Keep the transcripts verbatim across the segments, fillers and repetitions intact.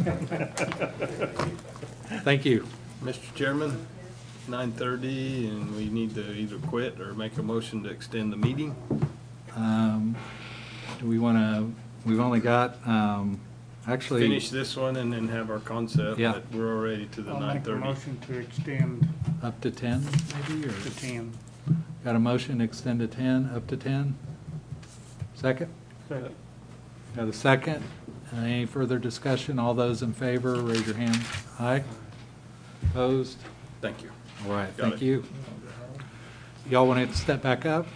Thank you. Mister Chairman, nine thirty, and we need to either quit or make a motion to extend the meeting. Um, do we want to, we've only got, um, actually. Finish this one and then have our concept, Yeah. but we're already to the I'll nine make a thirty. motion to extend Up to ten, maybe, or? to ten. Got a motion to extend to ten, up to ten? Second? Second. Got a second? Uh, Any further discussion? All those in favor, raise your hand. Aye? Opposed? Thank you. All right, Got thank it. you. Y'all want to step back up?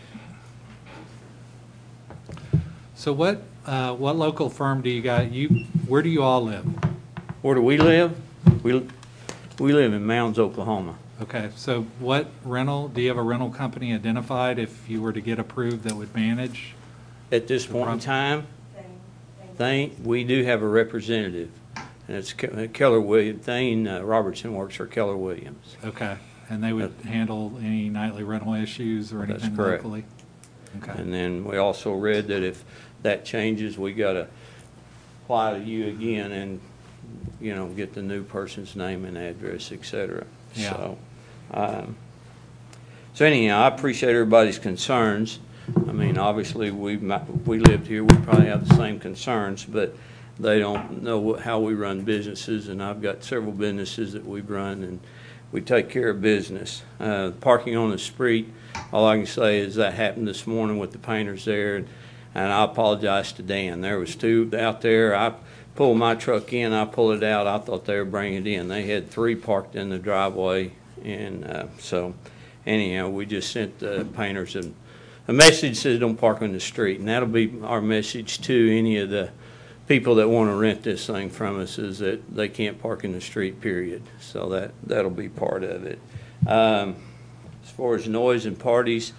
So what, uh, what local firm do you got? You, where do you all live? Where do we live? We, we live in Mounds, Oklahoma. Okay, so what rental, do you have a rental company identified if you were to get approved that would manage? At this point in time, Thane, we do have a representative, and it's Ke- Keller Williams. Thane uh, Robertson works for Keller Williams. Okay, and they would handle any nightly rental issues or That's anything correct. locally? Okay, And then we also read that if that changes, we got to apply to you again and, you know, get the new person's name and address, et cetera. Yeah. So, um, so anyhow, I appreciate everybody's concerns. I mean, obviously, we we lived here, we probably have the same concerns, but they don't know what, how we run businesses, and I've got several businesses that we've run, and we take care of business. Uh, parking on the street, all I can say is that happened this morning with the painters there, and, and I apologize to Dan. There was two out there. I pulled my truck in, I pulled it out. I thought they were bringing it in. They had three parked in the driveway, and uh, so anyhow, we just sent the painters a, a message that says don't park on the street, and that'll be our message to any of the people that want to rent this thing from us, is that they can't park in the street, period. So that, that'll be part of it. Um, as far as noise and parties,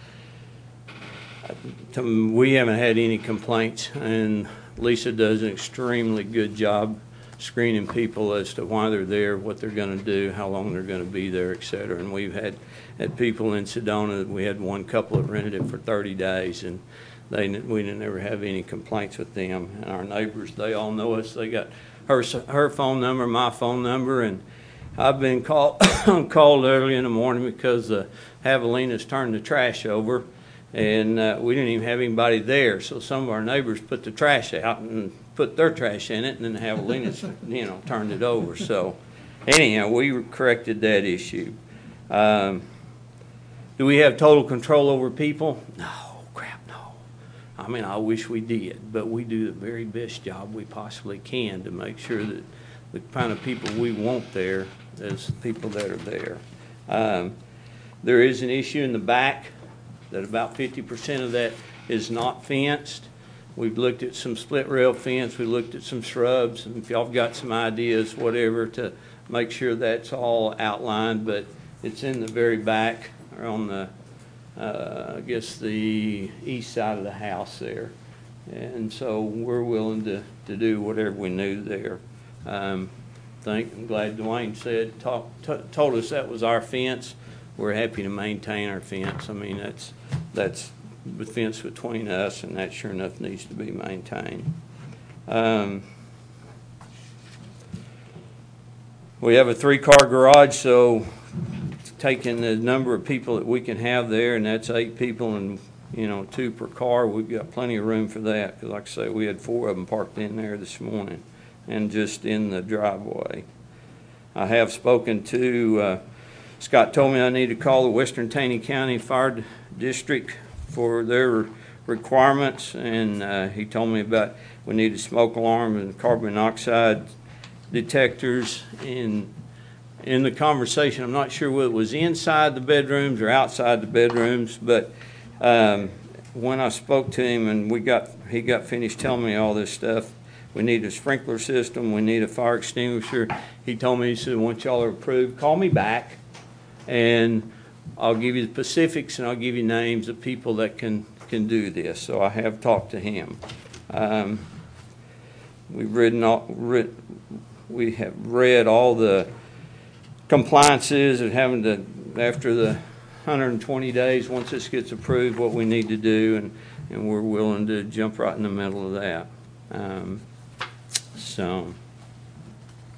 to- we haven't had any complaints, and Lisa does an extremely good job screening people as to why they're there, what they're going to do, how long they're going to be there, et cetera. And we've had, had people in Sedona, we had one couple that rented it for thirty days, and They, we didn't ever have any complaints with them. And our neighbors, they all know us. They got her her phone number, my phone number, and I've been called called early in the morning because uh, Javelina's turned the trash over, and uh, we didn't even have anybody there. So some of our neighbors put the trash out and put their trash in it, and then Javelina's you know turned it over. So anyhow, we corrected that issue. Um, do we have total control over people? No. I mean, I wish we did, but we do the very best job we possibly can to make sure that the kind of people we want there is people that are there. Um, there is an issue in the back that about fifty percent of that is not fenced. We've looked at some split rail fence, we looked at some shrubs, and if y'all have got some ideas, whatever, to make sure that's all outlined, but it's in the very back or on the Uh, I guess the east side of the house there, and so we're willing to, to do whatever we need there. Um, think, I'm glad Dwayne said, talk, t- told us that was our fence. We're happy to maintain our fence. I mean, that's that's the fence between us, and that sure enough needs to be maintained. Um, we have a three-car garage, so taking the number of people that we can have there, and that's eight people and, you know, two per car, we've got plenty of room for that. Because like I say, we had four of them parked in there this morning and just in the driveway. I have spoken to, uh, Scott told me I need to call the Western Taney County Fire District for their requirements, and uh, he told me about we need a smoke alarm and carbon monoxide detectors. In in the conversation, I'm not sure whether it was inside the bedrooms or outside the bedrooms, but um, when I spoke to him and we got he got finished telling me all this stuff, we need a sprinkler system, we need a fire extinguisher. He told me, he said, once y'all are approved, call me back, and I'll give you the specifics and I'll give you names of people that can, can do this. So I have talked to him. Um, we've written all, read, we have read all the compliances and having to, after the one hundred twenty days, once this gets approved, what we need to do, and, and we're willing to jump right in the middle of that. Um, so,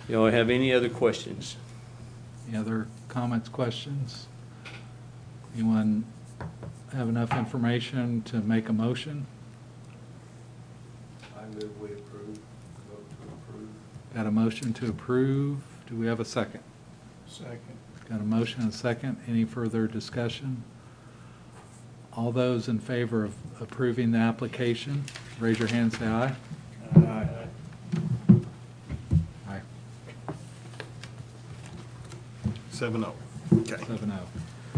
Y'all have any other questions? Any other comments, questions? Anyone have enough information to make a motion? I move we approve, vote to approve. Got a motion to approve. Do we have a second? Second. Got a motion and a second. Any further discussion? All those in favor of approving the application, raise your hand, say aye. Aye. Aye. Seven oh. Okay. Seven oh.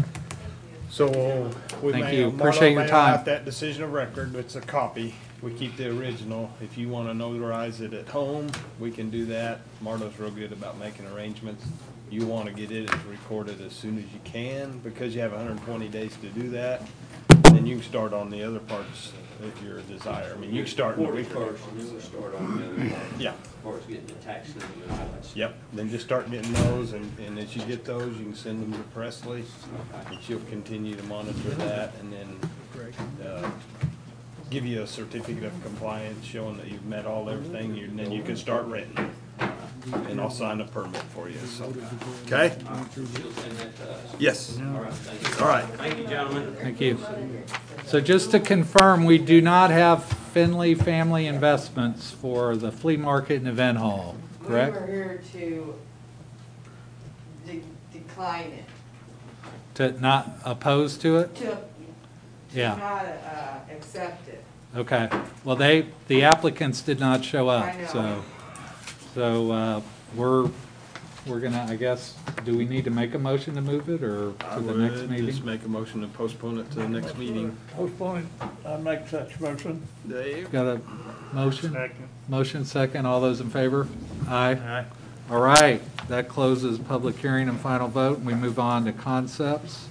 So we Thank may you. have Appreciate your mail time. out that decision of record. It's a copy. We keep the original. If you want to notarize it at home, we can do that. Marlo's real good about making arrangements. You want to get it recorded as soon as you can, because you have one hundred twenty days to do that. Then you can start on the other parts at your desire. I mean, you can start in the week. First, and then we'll start on the other part. Yeah. As far as getting the tax number and all that stuff. Yep. Then just start getting those, and, and as you get those, you can send them to Presley, and she'll continue to monitor that, and then, uh, give you a certificate of compliance showing that you've met all everything, you- and then you can start renting. And I'll sign a permit for you, so. Okay? She'll send that to us. Yes. All right, thank you. All right. Thank you, gentlemen. Thank you. So just to confirm, we do not have Finley Family Investments for the flea market and event hall, correct? We were here to de- decline it, To not oppose to it? to, to Yeah. not, uh, accept it. Okay. Well, they, the applicants did not show up, I know. so, so, uh, we're, we're gonna, I guess, do we need to make a motion to move it, or I to the next would meeting? just make a motion to postpone it to the next meeting. Postpone, I make such motion. Dave? Got a motion? Second. Motion second, all those in favor? Aye. Aye. All right, that closes public hearing and final vote, and we move on to concepts,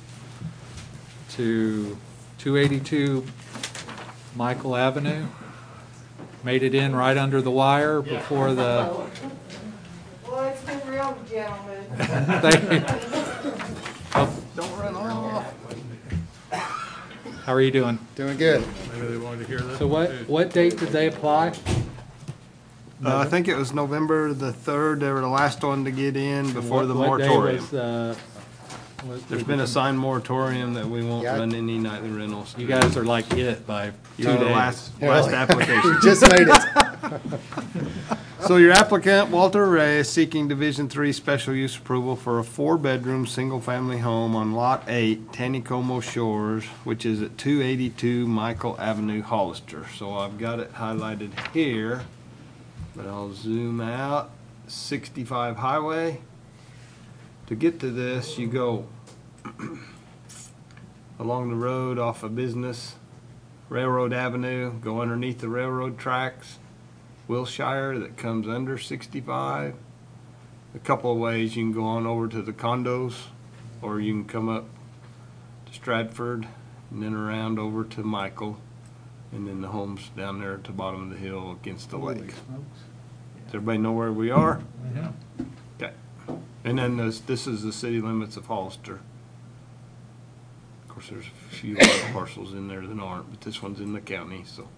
to two eighty-two Michael Avenue. Made it in right under the wire before the, Well, it's been real, gentlemen. thank you. Oh, Don't run off. how are you doing? Doing good. Maybe they wanted to hear that. So what, what date did they apply? Uh, I think it was November the third, they were the last one to get in before the What- what day moratorium. was, uh, was- There's been a signed moratorium that we won't Yeah. run any nightly rentals. You guys are like it by two You're the days. last, last application. Just made it. So your applicant, Walter Ray, is seeking Division Three special use approval for a four-bedroom, single-family home on Lot Eight, Taneycomo Shores, which is at two eighty-two Michael Avenue, Hollister. So I've got it highlighted here, but I'll zoom out. sixty-five Highway. To get to this, you go along the road off of Business, Railroad Avenue, go underneath the railroad tracks. Wilshire that comes under sixty-five. A couple of ways, you can go on over to the condos, or you can come up to Stratford and then around over to Michael, and then the homes down there at the bottom of the hill against the lake. Does everybody know where we are? Yeah. Okay. And then this, this is the city limits of Hollister. Of course, there's a few other parcels in there that aren't, but this one's in the county, so.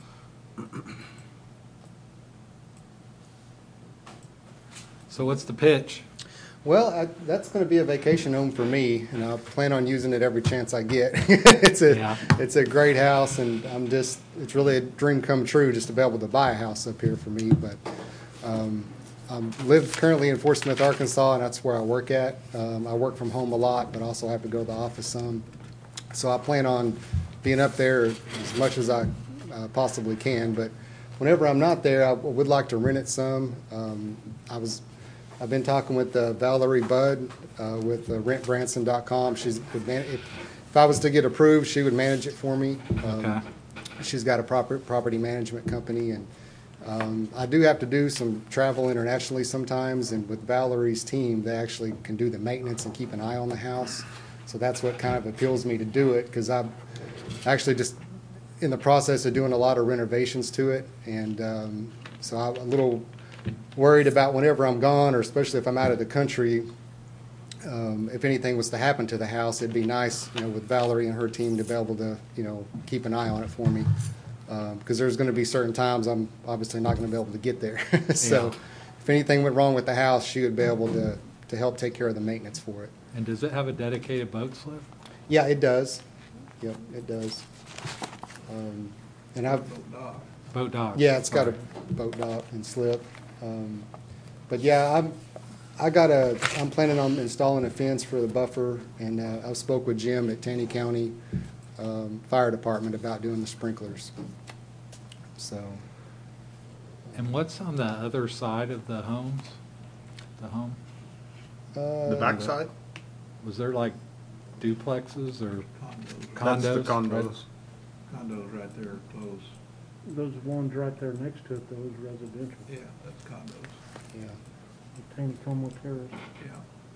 So what's the pitch? Well, I, that's going to be a vacation home for me, and I plan on using it every chance I get. it's a Yeah. it's a great house, and I'm just it's really a dream come true just to be able to buy a house up here for me. But um, I live currently in Fort Smith, Arkansas, and that's where I work at. Um, I work from home a lot, but also have to go to the office some. So I plan on being up there as much as I uh, possibly can. But whenever I'm not there, I would like to rent it some. Um, I was I've been talking with uh, Valerie Budd uh, with uh, rent branson dot com. She's would man- if, if I was to get approved, she would manage it for me. Um, Okay. She's got a proper property management company, and um, I do have to do some travel internationally sometimes. And with Valerie's team, they actually can do the maintenance and keep an eye on the house. So that's what kind of appeals me to do it, because I'm actually just in the process of doing a lot of renovations to it, and um, so I'm a little worried about whenever I'm gone, or especially if I'm out of the country, um, if anything was to happen to the house, it'd be nice, you know, with Valerie and her team to be able to, you know, keep an eye on it for me. Because there's going to be certain times I'm obviously not going to be able to get there. So if anything went wrong with the house, she would be able to, to help take care of the maintenance for it. And does it have a dedicated boat slip? Yeah, it does. Yep, it does. Um, and I've, Boat dock? yeah, it's got a Sorry. boat dock and slip. Um, but yeah, I'm, I got a, I'm planning on installing a fence for the buffer, and uh, I spoke with Jim at Taney County um, Fire Department about doing the sprinklers. So, And what's on the other side of the homes? The home? The uh, backside? Was there like duplexes or That's the condos? condos. Condos right there are close. Those ones right there next to it, those residential, Yeah, that's condos. yeah. Taney Como Terrace. Yeah.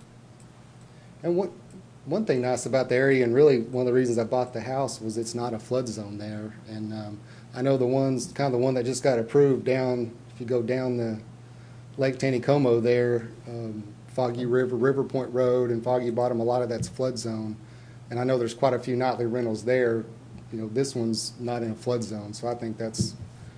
And what, one thing nice about the area, and really one of the reasons I bought the house, was it's not a flood zone there. And um, I know the ones, kind of the one that just got approved down, if you go down the Lake Taneycomo there, um, Foggy River, River Point Road and Foggy Bottom, a lot of that's flood zone. And I know there's quite a few nightly rentals there. You know, this one's not in a flood zone, so I think that's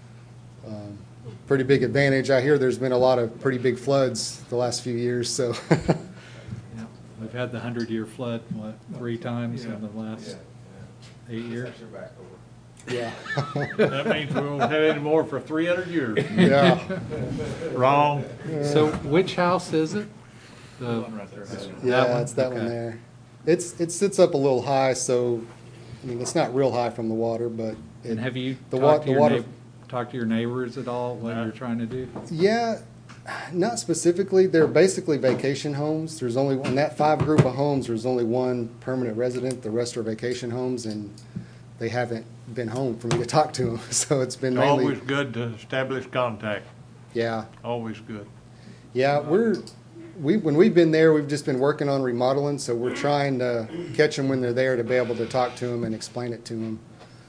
um, pretty big advantage. I hear there's been a lot of pretty big floods the last few years, so. Yeah. We've had the hundred-year flood, what, three times in the last eight years? Yeah. That means we won't have any more for three hundred years. Yeah. Wrong. So which house is it? The, One right there. Yeah, That one? it's that one Okay. there. It's, it sits up a little high, so, I mean, it's not real high from the water, but. it- and have you the wa- talked to the your water- neigh- talked to your neighbors at all, what you're trying to do? Yeah, not specifically. They're basically vacation homes. There's only, in that five group of homes, there's only one permanent resident. The rest are vacation homes, and they haven't been home for me to talk to them. So it's been mainly, Always good to establish contact, yeah. always good. Yeah, we're, we, when we've been there, we've just been working on remodeling, so we're trying to catch them when they're there to be able to talk to them and explain it to them.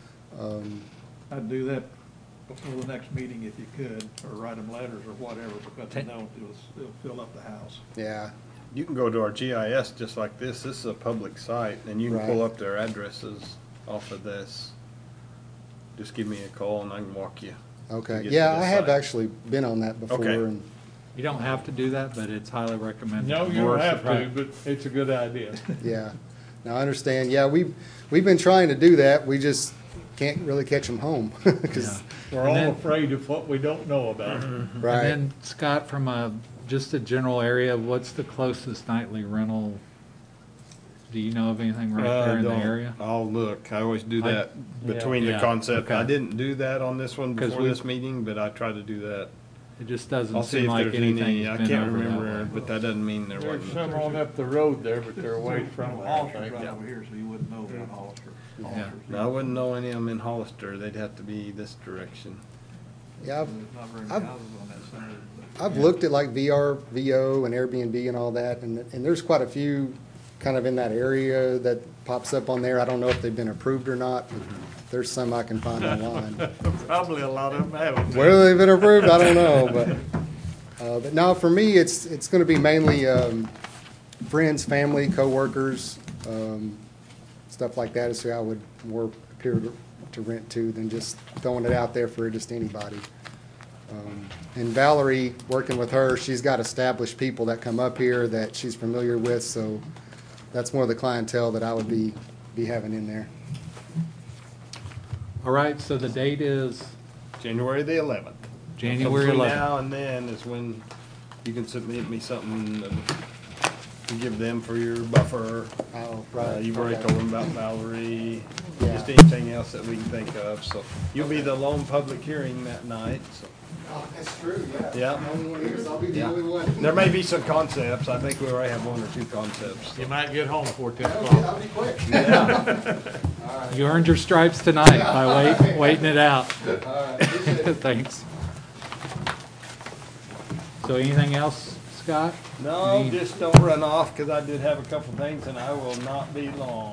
Um, I'd do that before the next meeting if you could, or write them letters or whatever, because I know it'll, it'll fill up the house. yeah, You can go to our G I S just like this. This is a public site, and you can pull Right. up their addresses off of this. Just give me a call and I can walk you. okay. get Yeah, to the I have site. actually been on that before, Okay. and, You don't have to do that, but it's highly recommended. No, you More don't have to, surprise- but it's a good idea. yeah. Now, I understand. Yeah, we've, we've been trying to do that. We just can't really catch them home. 'Cause- We're And all then- afraid of what we don't know about. right. And then, Scott, from a, just a general area, what's the closest nightly rental? Do you know of anything right Uh, there in the don't- area? I'll look. I always do I- that between the Yeah, concept. I okay. didn't do that on this one 'Cause before we- this meeting, but I try to do that. It just doesn't I'll see seem if like there's anything's any, I been can't over that remember, way. but that doesn't mean there There's wasn't. some on up the road there, but they're away from there, I Hollister's think. right over here, so you wouldn't know about Hollister. Hollister's No, I wouldn't know any of them in Hollister. They'd have to be this direction. Yeah, I've, There's not very I've- many houses on that side. but- I've looked at like V R, V O and Airbnb and all that, and, and there's quite a few kind of in that area that pops up on there. I don't know if they've been approved or not, but there's some I can find online. Probably a lot of them haven't. been. Whether they've been approved, I don't know, but, uh, but no, for me, it's, it's gonna be mainly, um, friends, family, coworkers, um, stuff like that is who I would more appear to, to rent to than just throwing it out there for just anybody. Um, And Valerie, working with her, she's got established people that come up here that she's familiar with, so that's more of the clientele that I would be, be having in there. All right, so the date is January the eleventh. January Between eleventh. now and then is when you can submit me something to give them for your buffer. Oh, Uh, You've already okay. told them about Valerie, just Yeah. anything else that we can think of, so. You'll be the lone public hearing that night, so. Oh, that's true, yeah. Yeah. I'm the only one here, so I'll be the Yeah. only one. There may be some concepts, I think we already have one or two concepts. You might get home before ten That'll be, o'clock. that'll be quick. Yeah. You earned your stripes tonight by wait, waiting it out. All right, appreciate it. Thanks. So anything else, Scott? No, Any- just don't run off, cause I did have a couple things and I will not be long.